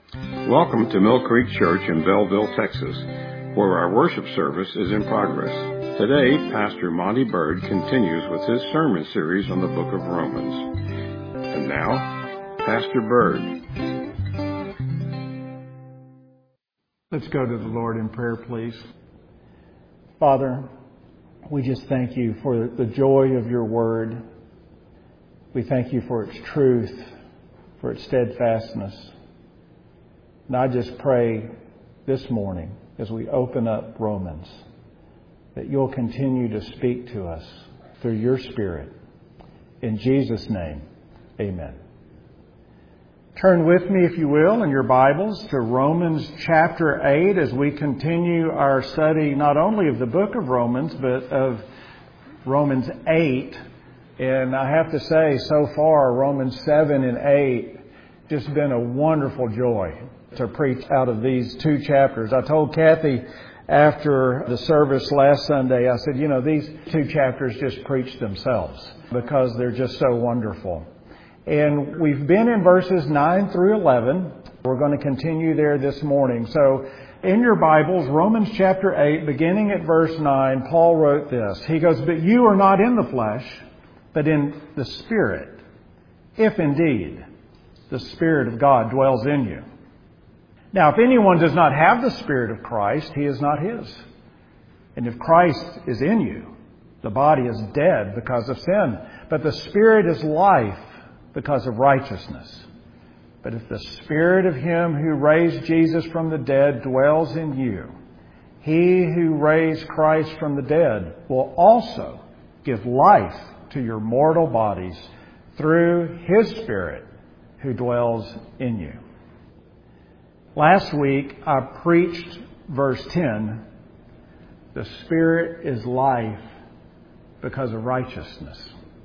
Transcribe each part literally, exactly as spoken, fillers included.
Welcome to Mill Creek Church in Belleville, Texas, where our worship service is in progress. Today, Pastor Monty Bird continues with his sermon series on the book of Romans. And now, Pastor Bird. Let's go to the Lord in prayer, please. Father, we just thank you for the joy of your word. We thank you for its truth, for its steadfastness. And I just pray this morning as we open up Romans that you'll continue to speak to us through your Spirit. In Jesus' name, amen. Turn with me, if you will, in your Bibles to Romans chapter eight as we continue our study not only of the book of Romans, but of Romans eight. And I have to say, so far, Romans seven and eight just been a wonderful joy to preach out of these two chapters. I told Kathy after the service last Sunday, I said, you know, these two chapters just preach themselves because they're just so wonderful. And we've been in verses nine through eleven. We're going to continue there this morning. So in your Bibles, Romans chapter eight, beginning at verse nine, Paul wrote this. He goes, "But you are not in the flesh, but in the Spirit, if indeed the Spirit of God dwells in you. Now, if anyone does not have the Spirit of Christ, he is not his. And if Christ is in you, the body is dead because of sin, but the Spirit is life because of righteousness. But if the Spirit of him who raised Jesus from the dead dwells in you, he who raised Christ from the dead will also give life to your mortal bodies through his Spirit who dwells in you." Last week, I preached verse ten, "The Spirit is life because of righteousness."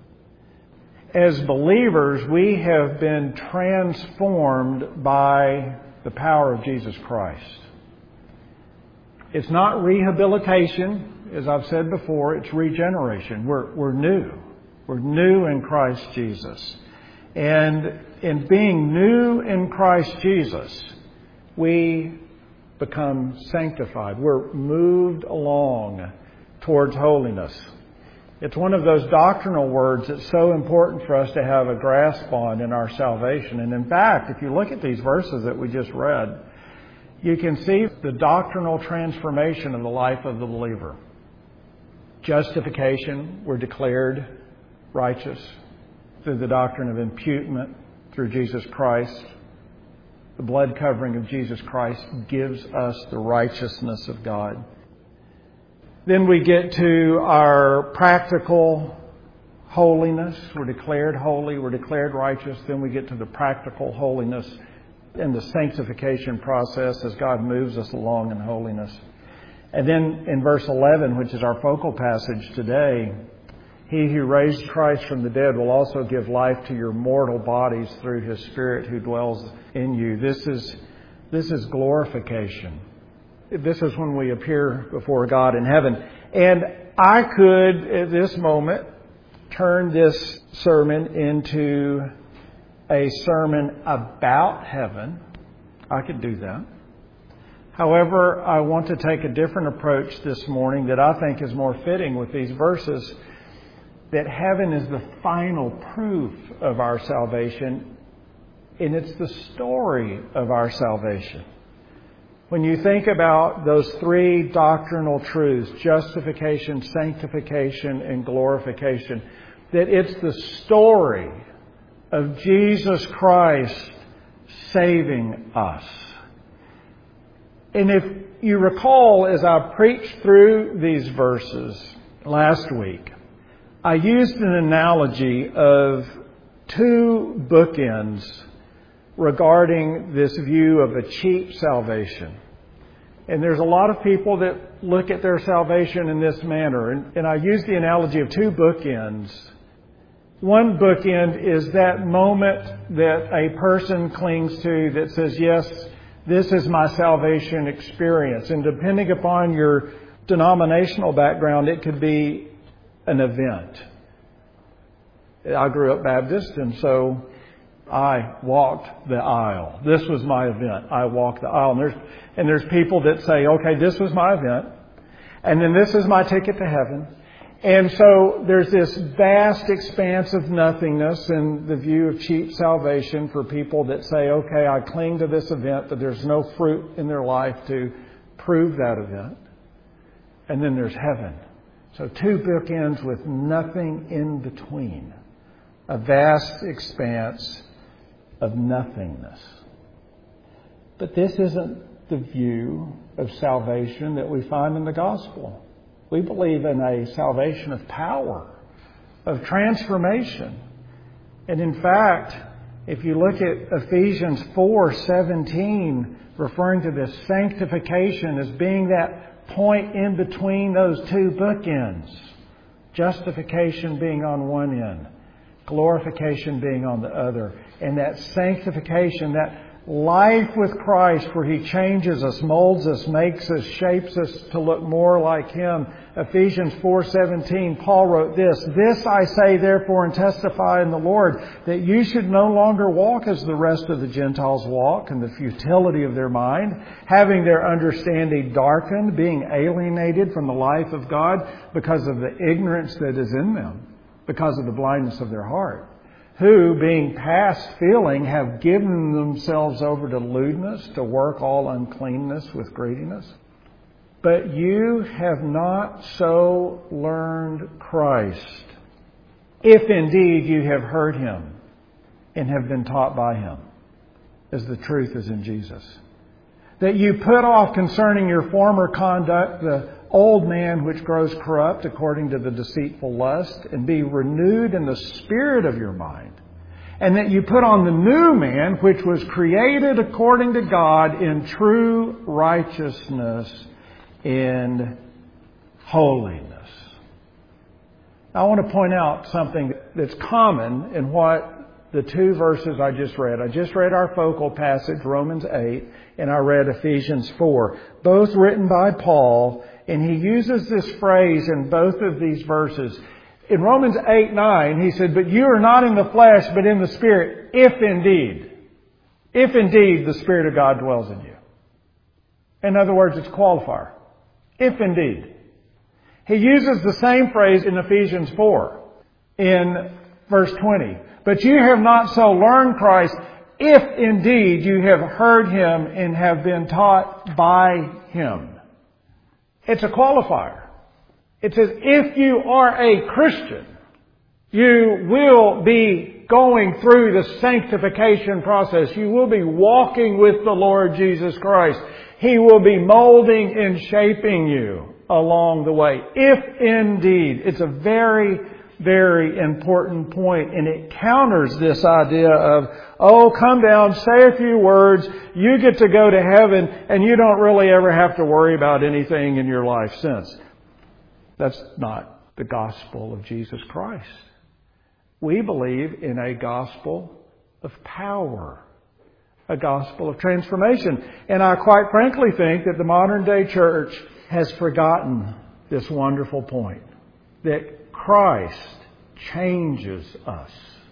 As believers, we have been transformed by the power of Jesus Christ. It's not rehabilitation, as I've said before, it's regeneration. We're, we're new. We're new in Christ Jesus. And in being new in Christ Jesus, we become sanctified. We're moved along towards holiness. It's one of those doctrinal words that's so important for us to have a grasp on in our salvation. And in fact, if you look at these verses that we just read, you can see the doctrinal transformation of the life of the believer. Justification, we're declared righteous through the doctrine of imputement through Jesus Christ. The blood covering of Jesus Christ gives us the righteousness of God. Then we get to our practical holiness. We're declared holy. We're declared righteous. Then we get to the practical holiness and the sanctification process as God moves us along in holiness. And then in verse eleven, which is our focal passage today, he who raised Christ from the dead will also give life to your mortal bodies through his Spirit who dwells in you. This is, this is glorification. This is when we appear before God in heaven. And I could, at this moment, turn this sermon into a sermon about heaven. I could do that. However, I want to take a different approach this morning that I think is more fitting with these verses, that heaven is the final proof of our salvation, and it's the story of our salvation. When you think about those three doctrinal truths, justification, sanctification, and glorification, that it's the story of Jesus Christ saving us. And if you recall, as I preached through these verses last week, I used an analogy of two bookends regarding this view of a cheap salvation. And there's a lot of people that look at their salvation in this manner. And, and I use the analogy of two bookends. One bookend is that moment that a person clings to that says, yes, this is my salvation experience. And depending upon your denominational background, it could be an event. I grew up Baptist, and so I walked the aisle. This was my event. I walked the aisle. And there's, and there's people that say, okay, this was my event. And then this is my ticket to heaven. And so there's this vast expanse of nothingness in the view of cheap salvation for people that say, okay, I cling to this event, but there's no fruit in their life to prove that event. And then there's heaven. So two bookends with nothing in between. A vast expanse of nothingness. But this isn't the view of salvation that we find in the gospel. We believe in a salvation of power, of transformation. And in fact, if you look at Ephesians four seventeen, referring to this sanctification as being that point in between those two bookends, justification being on one end, glorification being on the other, and that sanctification, that life with Christ where He changes us, molds us, makes us, shapes us to look more like Him. Ephesians four seventeen, Paul wrote this, "This I say therefore and testify in the Lord, that you should no longer walk as the rest of the Gentiles walk in the futility of their mind, having their understanding darkened, being alienated from the life of God because of the ignorance that is in them, because of the blindness of their heart. Who, being past feeling, have given themselves over to lewdness, to work all uncleanness with greediness. But you have not so learned Christ, if indeed you have heard Him and have been taught by Him, as the truth is in Jesus. That you put off concerning your former conduct the old man which grows corrupt according to the deceitful lust, and be renewed in the spirit of your mind. And that you put on the new man which was created according to God in true righteousness and holiness." Now, I want to point out something that's common in what the two verses I just read. I just read our focal passage, Romans eight, and I read Ephesians four, both written by Paul. And he uses this phrase in both of these verses. In Romans eight nine, he said, "But you are not in the flesh, but in the Spirit, if indeed, if indeed the Spirit of God dwells in you." In other words, it's a qualifier. If indeed. He uses the same phrase in Ephesians four, in verse twenty. "But you have not so learned Christ, if indeed you have heard Him and have been taught by Him." It's a qualifier. It says, if you are a Christian, you will be going through the sanctification process. You will be walking with the Lord Jesus Christ. He will be molding and shaping you along the way. If indeed, it's a very, very important point, and it counters this idea of, oh, come down, say a few words, you get to go to heaven, and you don't really ever have to worry about anything in your life since. That's not the gospel of Jesus Christ. We believe in a gospel of power, a gospel of transformation. And I quite frankly think that the modern day church has forgotten this wonderful point, that Christ changes us.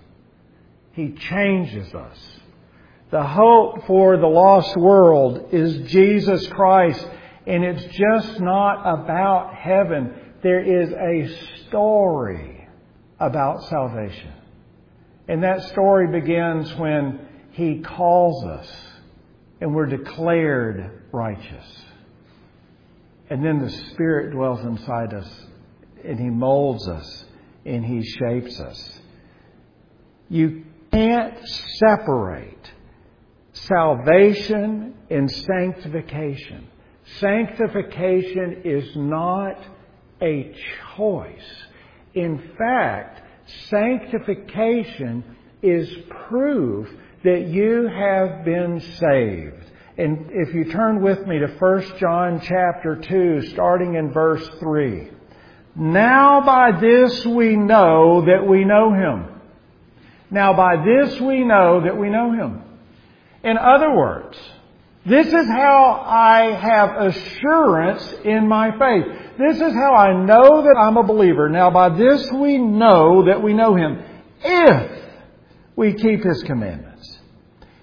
He changes us. The hope for the lost world is Jesus Christ, and it's just not about heaven. There is a story about salvation. And that story begins when He calls us and we're declared righteous. And then the Spirit dwells inside us and He molds us and He shapes us. You can't separate salvation and sanctification. Sanctification is not a choice. In fact, sanctification is proof that you have been saved. And if you turn with me to First John chapter two, starting in verse three. "Now by this we know that we know Him." Now by this we know that we know Him. In other words, this is how I have assurance in my faith. This is how I know that I'm a believer. Now by this we know that we know Him, if we keep His commandments.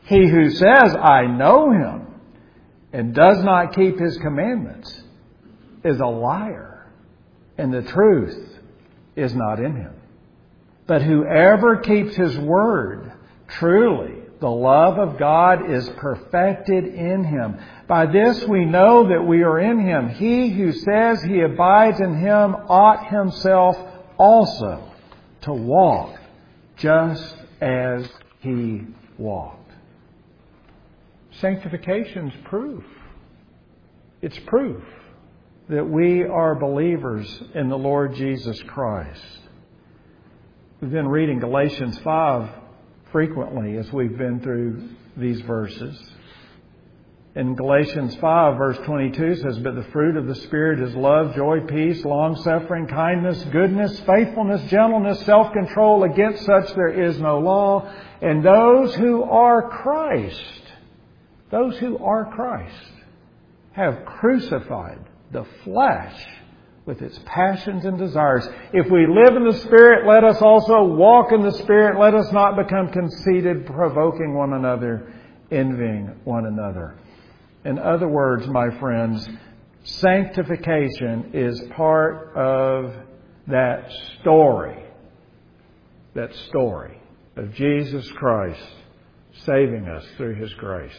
He who says, I know him, and does not keep his commandments is a liar, and the truth is not in him. But whoever keeps his word, truly the love of God is perfected in him. By this we know that we are in him. He who says he abides in him ought himself also to walk just as he walked. Sanctification's proof. It's proof that we are believers in the Lord Jesus Christ. We've been reading Galatians five frequently as we've been through these verses. In Galatians five, verse twenty-two says, But the fruit of the Spirit is love, joy, peace, long-suffering, kindness, goodness, faithfulness, gentleness, self-control. Against such there is no law. And those who are Christ, those who are Christ, have crucified the flesh with its passions and desires. If we live in the Spirit, let us also walk in the Spirit. Let us not become conceited, provoking one another, envying one another. In other words, my friends, sanctification is part of that story, that story of Jesus Christ saving us through His grace.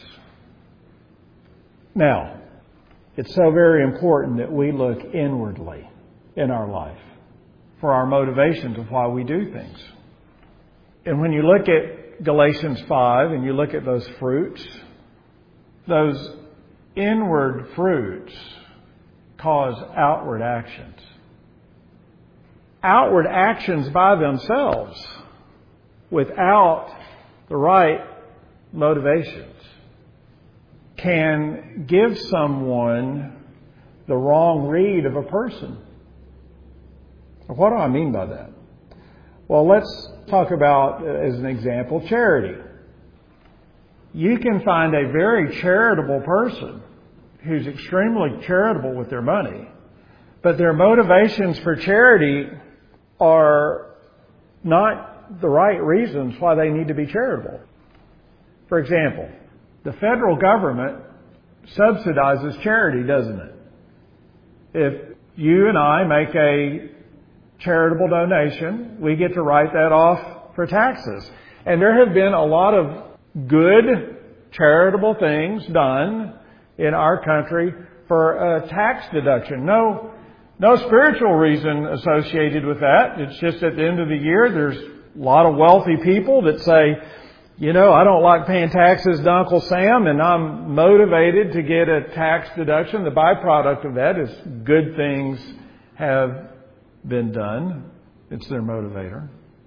Now, it's so very important that we look inwardly in our life for our motivations of why we do things. And when you look at Galatians five and you look at those fruits, those inward fruits cause outward actions. Outward actions by themselves without the right motivations can give someone the wrong read of a person. What do I mean by that? Well, let's talk about, as an example, charity. You can find a very charitable person who's extremely charitable with their money, but their motivations for charity are not the right reasons why they need to be charitable. For example, the federal government subsidizes charity, doesn't it? If you and I make a charitable donation, we get to write that off for taxes. And there have been a lot of good charitable things done in our country for a tax deduction. No, no spiritual reason associated with that. It's just at the end of the year, there's a lot of wealthy people that say, you know, I don't like paying taxes to Uncle Sam, and I'm motivated to get a tax deduction. The byproduct of that is good things have been done. It's their motivator.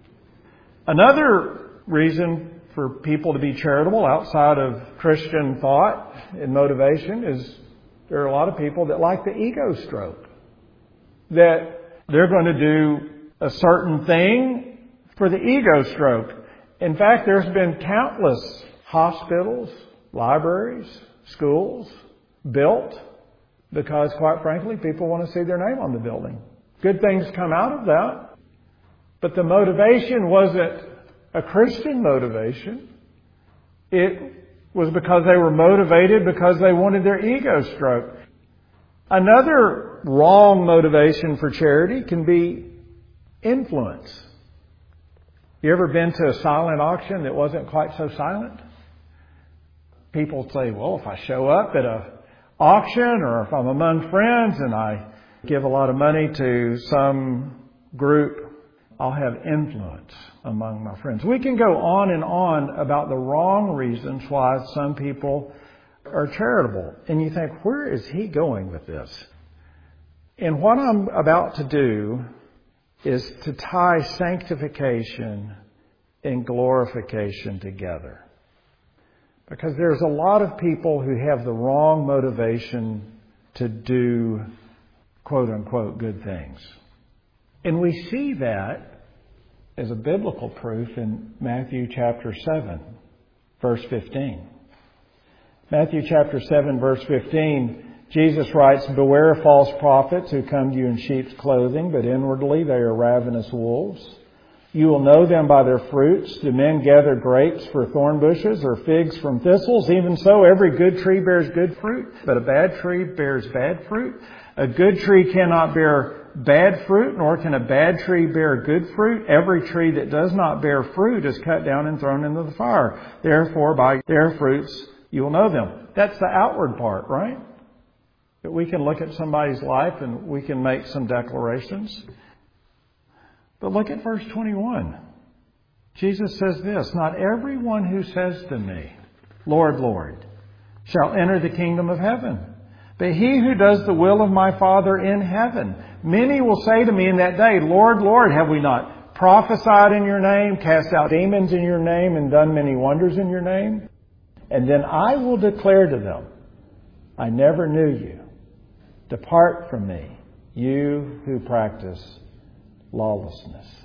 Another reason for people to be charitable outside of Christian thought and motivation is there are a lot of people that like the ego stroke. That they're going to do a certain thing for the ego stroke. In fact, there's been countless hospitals, libraries, schools built because, quite frankly, people want to see their name on the building. Good things come out of that. But the motivation wasn't a Christian motivation. It was because they were motivated because they wanted their ego stroked. Another wrong motivation for charity can be influence. You ever been to a silent auction that wasn't quite so silent? People say, well, if I show up at a auction or if I'm among friends and I give a lot of money to some group, I'll have influence among my friends. We can go on and on about the wrong reasons why some people are charitable. And you think, where is he going with this? And what I'm about to do is to tie sanctification and glorification together. Because there's a lot of people who have the wrong motivation to do quote unquote good things. And we see that as a biblical proof in Matthew chapter seven, verse fifteen. Matthew chapter seven, verse fifteen, Jesus writes, Beware of false prophets who come to you in sheep's clothing, but inwardly they are ravenous wolves. You will know them by their fruits. Do men gather grapes for thorn bushes or figs from thistles? Even so, every good tree bears good fruit, but a bad tree bears bad fruit. A good tree cannot bear bad fruit, nor can a bad tree bear good fruit. Every tree that does not bear fruit is cut down and thrown into the fire. Therefore, by their fruits you will know them. That's the outward part, right? That we can look at somebody's life and we can make some declarations. But look at verse twenty-one. Jesus says this, "Not everyone who says to me, 'Lord, Lord,' shall enter the kingdom of heaven, but he who does the will of my Father in heaven. Many will say to me in that day, 'Lord, Lord, have we not prophesied in your name, cast out demons in your name, and done many wonders in your name?' And then I will declare to them, 'I never knew you. Depart from me, you who practice lawlessness.'"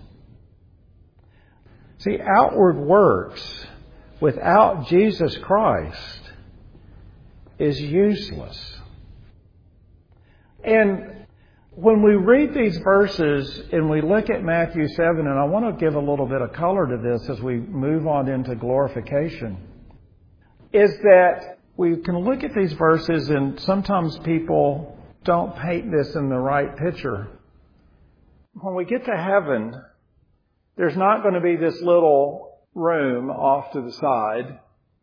See, outward works without Jesus Christ is useless. And when we read these verses and we look at Matthew seven, and I want to give a little bit of color to this as we move on into glorification, is that we can look at these verses and sometimes people don't paint this in the right picture. When we get to heaven, there's not going to be this little room off to the side,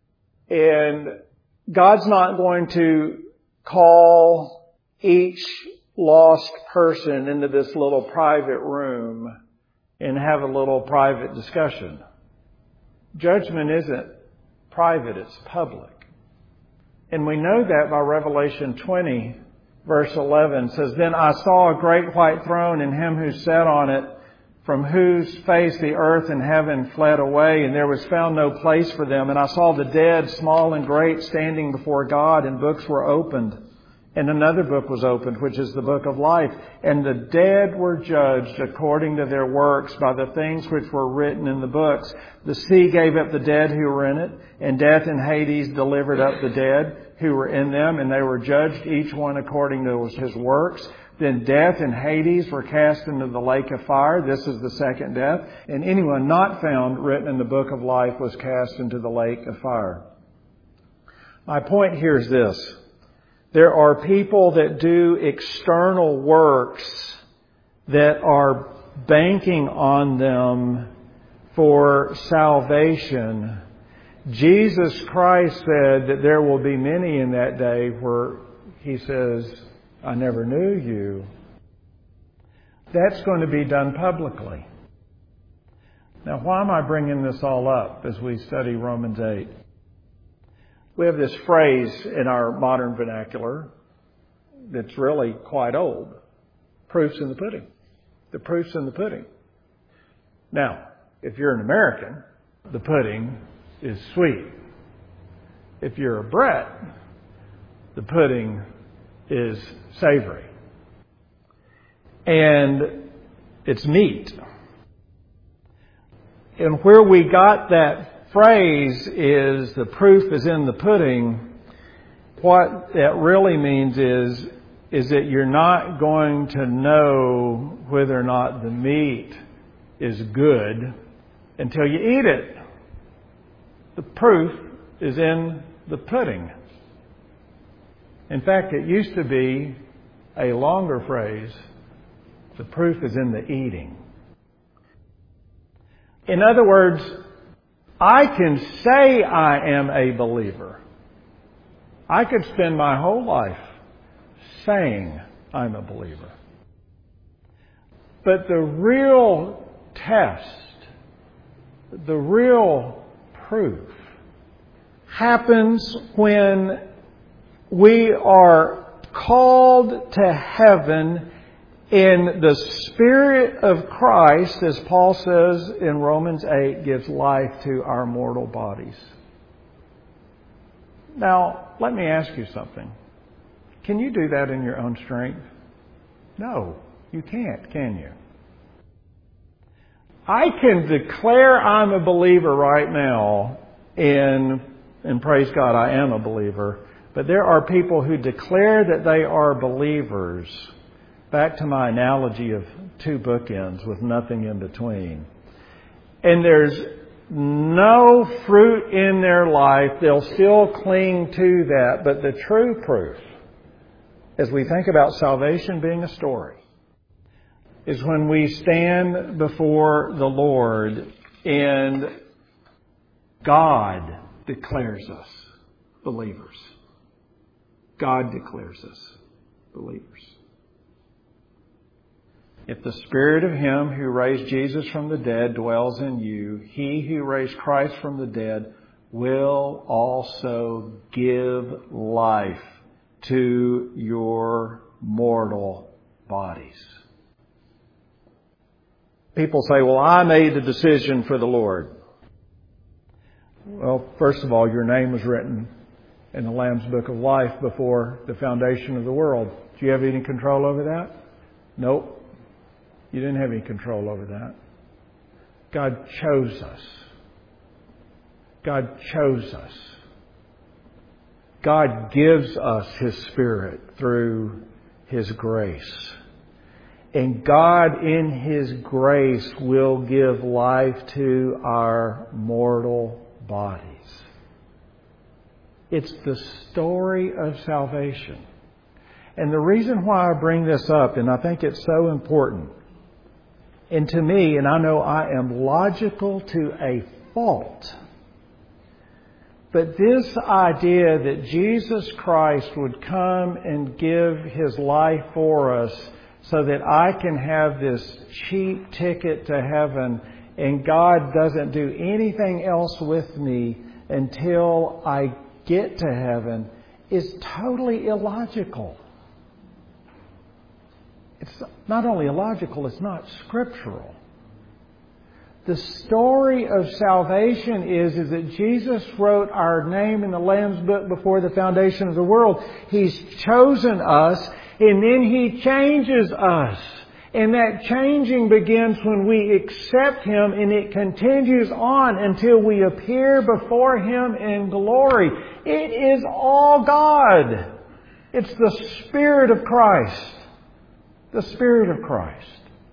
and God's not going to call each lost person into this little private room and have a little private discussion. Judgment isn't private, it's public. And we know that by Revelation twenty, verse eleven says, "Then I saw a great white throne and him who sat on it, from whose face the earth and heaven fled away, and there was found no place for them. And I saw the dead, small and great, standing before God, and books were opened. And another book was opened, which is the book of life. And the dead were judged according to their works by the things which were written in the books. The sea gave up the dead who were in it, and death and Hades delivered up the dead who were in them, and they were judged each one according to his works. Then death and Hades were cast into the lake of fire. This is the second death. And anyone not found written in the book of life was cast into the lake of fire." My point here is this. There are people that do external works that are banking on them for salvation. Jesus Christ said that there will be many in that day where He says, "I never knew you." That's going to be done publicly. Now, why am I bringing this all up as we study Romans eight? We have this phrase in our modern vernacular that's really quite old. Proof's in the pudding. The proof's in the pudding. Now, if you're an American, the pudding is sweet. If you're a Bret, the pudding is savory. And it's meat. And where we got that phrase is the proof is in the pudding, what that really means is, is that you're not going to know whether or not the meat is good until you eat it. The proof is in the pudding. In fact, it used to be a longer phrase, the proof is in the eating. In other words, I can say I am a believer. I could spend my whole life saying I'm a believer. But the real test, the real proof, happens when we are called to heaven in the Spirit of Christ, as Paul says in Romans eight, gives life to our mortal bodies. Now, let me ask you something. Can you do that in your own strength? No, you can't, can you? I can declare I'm a believer right now, and, and praise God, I am a believer. But there are people who declare that they are believers. Back to my analogy of two bookends with nothing in between. and there's no fruit in their life, they'll still cling to that. But the true proof, as we think about salvation being a story, is when we stand before the Lord and God declares us believers. God declares us believers. If the Spirit of Him who raised Jesus from the dead dwells in you, He who raised Christ from the dead will also give life to your mortal bodies. People say, well, I made the decision for the Lord. Well, first of all, your name was written in the Lamb's Book of Life before the foundation of the world. Do you have any control over that? Nope. You didn't have any control over that. God chose us. God chose us. God gives us His Spirit through His grace. And God in His grace will give life to our mortal bodies. It's the story of salvation. And the reason why I bring this up, and I think it's so important, and to me, and I know I am logical to a fault, but this idea that Jesus Christ would come and give His life for us so that I can have this cheap ticket to heaven and God doesn't do anything else with me until I get to heaven is totally illogical. It's not only illogical, it's not scriptural. The story of salvation is, is that Jesus wrote our name in the Lamb's Book before the foundation of the world. He's chosen us, and then He changes us. And that changing begins when we accept Him, and it continues on until we appear before Him in glory. It is all God. It's the Spirit of Christ. The Spirit of Christ.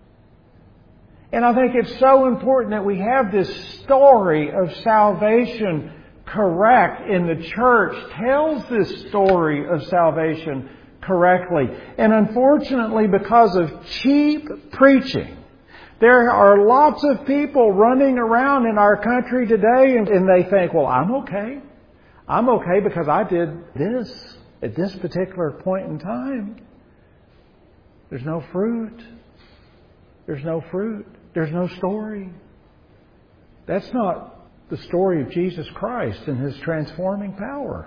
And I think it's so important that we have this story of salvation correct, and the church tells this story of salvation correctly. And unfortunately, because of cheap preaching, there are lots of people running around in our country today and, and they think, well, I'm okay. I'm okay because I did this at this particular point in time. There's no fruit. There's no fruit. There's no story. That's not the story of Jesus Christ and His transforming power.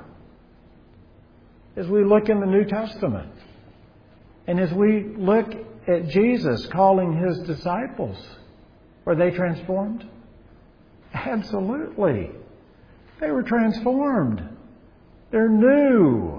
As we look in the New Testament, and as we look at Jesus calling His disciples, were they transformed? Absolutely. They were transformed. They're new.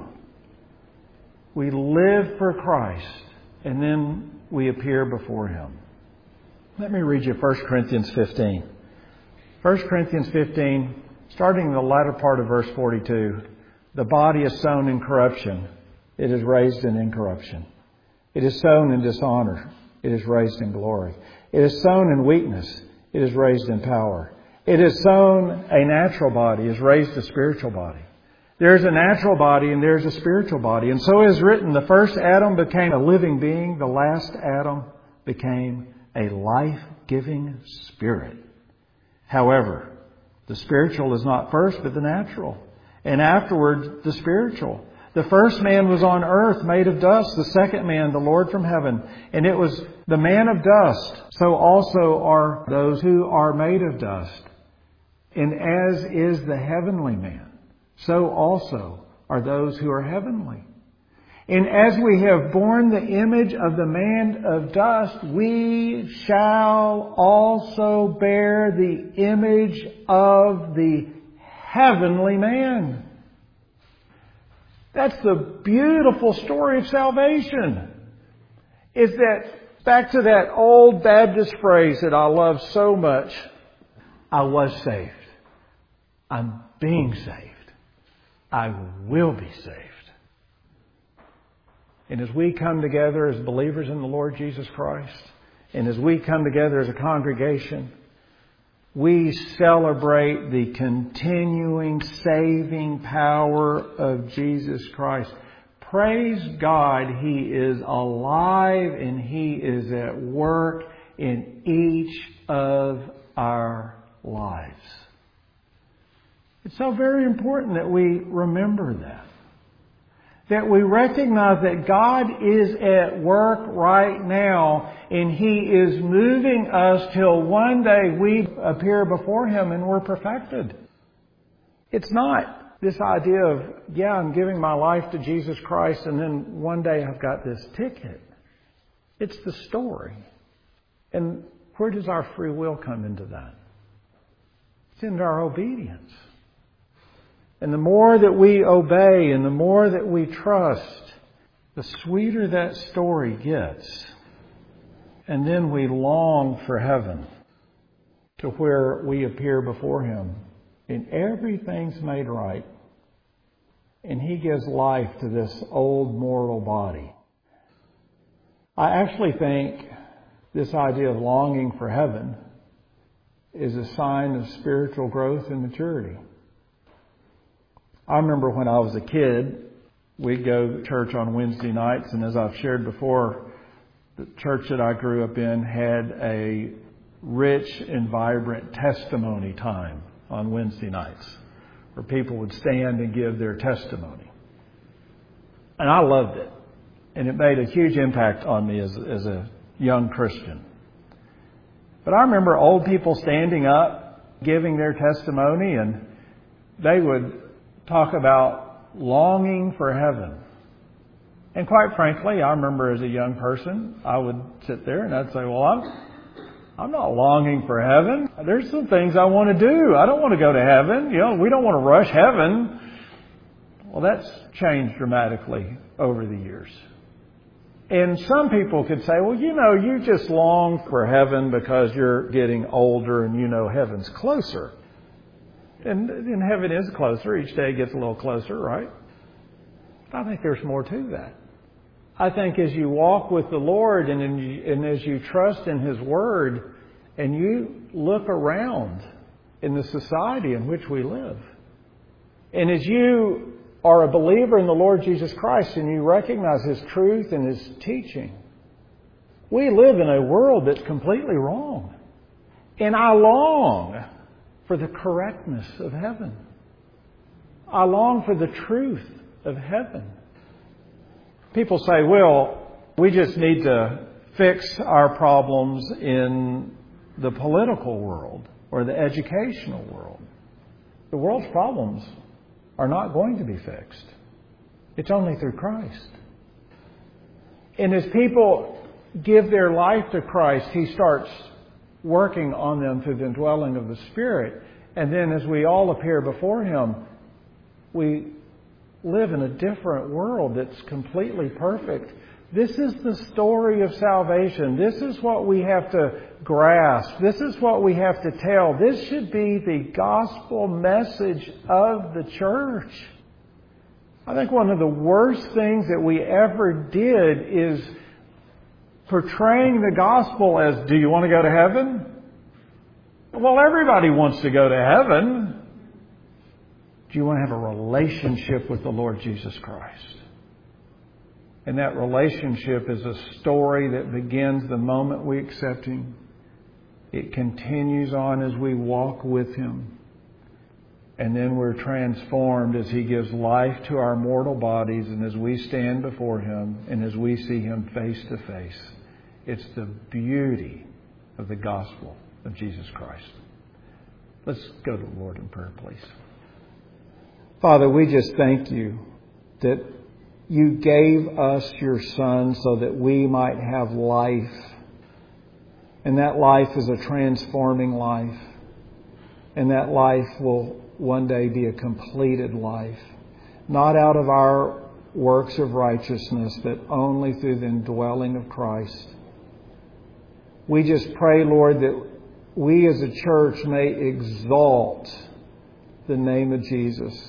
We live for Christ, and then we appear before Him. Let me read you First Corinthians fifteen. First Corinthians fifteen, starting in the latter part of verse forty-two. The body is sown in corruption. It is raised in incorruption. It is sown in dishonor. It is raised in glory. It is sown in weakness. It is raised in power. It is sown a natural body. It is raised a spiritual body. There is a natural body and there is a spiritual body. And so it is written, the first Adam became a living being. The last Adam became a life-giving spirit. However, the spiritual is not first, but the natural. And afterward, the spiritual. The first man was on earth, made of dust. The second man, the Lord from heaven. And it was the man of dust. So also are those who are made of dust. And as is the heavenly man, so also are those who are heavenly. And as we have borne the image of the man of dust, we shall also bear the image of the heavenly man. That's the beautiful story of salvation. Is that, back to that old Baptist phrase that I love so much, I was saved. I'm being saved. I will be saved. And as we come together as believers in the Lord Jesus Christ, and as we come together as a congregation, we celebrate the continuing saving power of Jesus Christ. Praise God, He is alive and He is at work in each of our lives. It's so very important that we remember that. That we recognize that God is at work right now and He is moving us till one day we appear before Him and we're perfected. It's not this idea of, yeah, I'm giving my life to Jesus Christ and then one day I've got this ticket. It's the story. And where does our free will come into that? It's into our obedience. And the more that we obey and the more that we trust, the sweeter that story gets. And then we long for heaven, to where we appear before Him and everything's made right. And He gives life to this old mortal body. I actually think this idea of longing for heaven is a sign of spiritual growth and maturity. I remember when I was a kid, we'd go to church on Wednesday nights, and as I've shared before, the church that I grew up in had a rich and vibrant testimony time on Wednesday nights, where people would stand and give their testimony. And I loved it. And it made a huge impact on me as, as a young Christian. But I remember old people standing up, giving their testimony, and they would talk about longing for heaven. And quite frankly, I remember as a young person, I would sit there and I'd say, well, I'm, I'm not longing for heaven. There's some things I want to do. I don't want to go to heaven. You know, we don't want to rush heaven. Well, that's changed dramatically over the years. And some people could say, well, you know, you just long for heaven because you're getting older and you know heaven's closer. And, and heaven is closer. Each day gets a little closer, right? I think there's more to that. I think as you walk with the Lord and, in, and as you trust in His Word and you look around in the society in which we live, and as you are a believer in the Lord Jesus Christ and you recognize His truth and His teaching, we live in a world that's completely wrong. And I long for the correctness of heaven. I long for the truth of heaven. People say, well, we just need to fix our problems in the political world or the educational world. The world's problems are not going to be fixed. It's only through Christ. And as people give their life to Christ, He starts working on them through the indwelling of the Spirit. And then as we all appear before Him, we live in a different world that's completely perfect. This is the story of salvation. This is what we have to grasp. This is what we have to tell. This should be the gospel message of the church. I think one of the worst things that we ever did is portraying the gospel as, do you want to go to heaven? Well, everybody wants to go to heaven. Do you want to have a relationship with the Lord Jesus Christ? And that relationship is a story that begins the moment we accept Him. It continues on as we walk with Him. And then we're transformed as He gives life to our mortal bodies and as we stand before Him and as we see Him face to face. It's the beauty of the gospel of Jesus Christ. Let's go to the Lord in prayer, please. Father, we just thank You that You gave us Your Son so that we might have life. And that life is a transforming life. And that life will one day be a completed life. Not out of our works of righteousness, but only through the indwelling of Christ. We just pray, Lord, that we as a church may exalt the name of Jesus.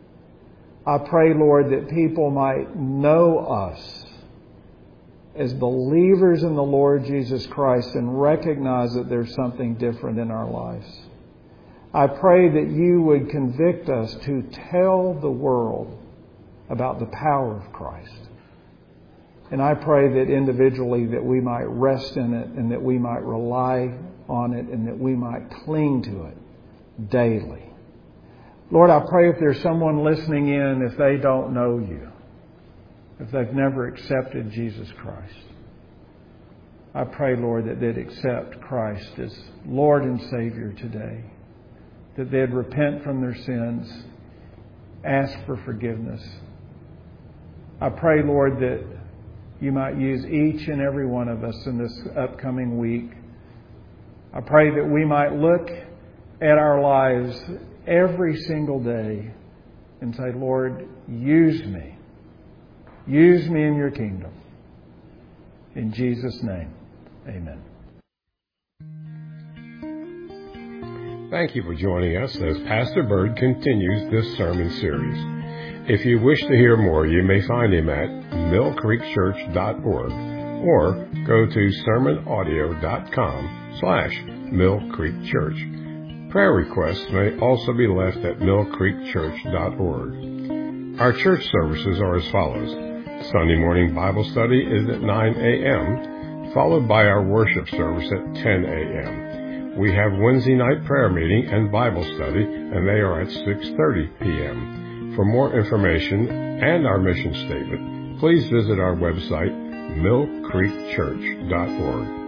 I pray, Lord, that people might know us as believers in the Lord Jesus Christ and recognize that there's something different in our lives. I pray that you would convict us to tell the world about the power of Christ. And I pray that individually that we might rest in it and that we might rely on it and that we might cling to it daily. Lord, I pray if there's someone listening in, if they don't know you, if they've never accepted Jesus Christ, I pray, Lord, that they'd accept Christ as Lord and Savior today, that they'd repent from their sins, ask for forgiveness. I pray, Lord, that you might use each and every one of us in this upcoming week. I pray that we might look at our lives every single day and say, Lord, use me. Use me in your kingdom. In Jesus' name, amen. Thank you for joining us as Pastor Bird continues this sermon series. If you wish to hear more, you may find him at mill creek church dot org or go to sermon audio dot com slash mill creek church. Prayer requests may also be left at mill creek church dot org. Our church services are as follows. Sunday morning Bible study is at nine a.m., followed by our worship service at ten a.m. We have Wednesday night prayer meeting and Bible study, and they are at six thirty p.m. For more information and our mission statement, please visit our website, mill creek church dot org.